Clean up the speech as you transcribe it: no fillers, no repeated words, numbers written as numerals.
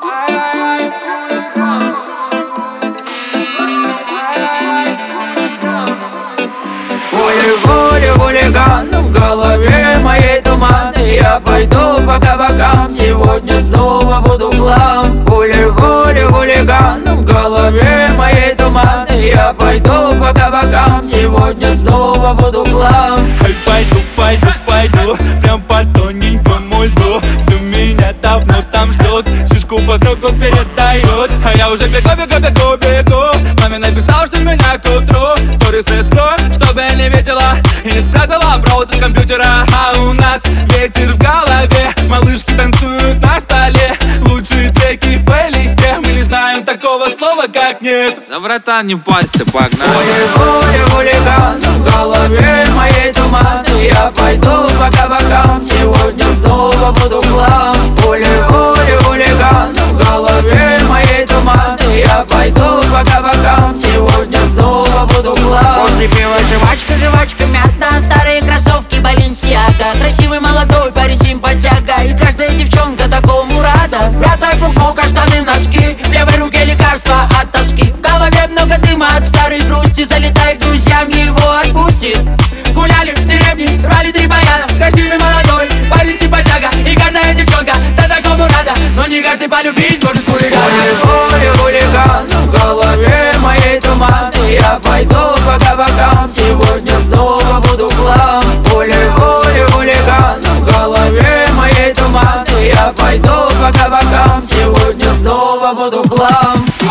Гули-гули, хулиган, в голове моей туман. Я пойду по кабакам, сегодня снова буду хлам. Гули-гули, хулиган, в голове моей туман. Я пойду по кабакам, сегодня снова буду хлам. Пойду, прям по тоненькому льду, где меня давно там ждут, шишку по кругу передают. А я уже бегу. Маме написал, что меня к утру сторис скрою, чтобы не видела и не спрятала провод от компьютера. А у нас ветер в голове, малышки танцуют на столе. Лучшие треки в плейлисте, мы не знаем такого слова, как нет. Да, братан, не парься, погнали. Гули-гули, хулиган, в голове моей туман. Я пойду по кабакам, сегодня снова буду хлам. Гули-гули, хулиган, в голове моей туман. Я пойду по кабакам, сегодня снова буду хлам. После пива жвачка мятна, старые кроссовки Balenciaga. Красивый молодой парень симпатяга, и каждая девчонка такому рада. Мятая футболка, штаны, носки, в левой руке лекарства от тоски. В голове много дыма от старой грусти, залетай к друзьям, его отпустит. Гуляли в деревне, брали 3 баяна. Красивый молодой парень симпатяга, и каждая девчонка да такому рада. Но не каждый полюбить может хулигана. Гули-гули, хулиган, в голове моей туман. Я пойду по кабакам, сегодня снова буду хлам. Гули-гули, хулиган, в голове моей туман. Я пойду по кабакам, сегодня снова буду хлам.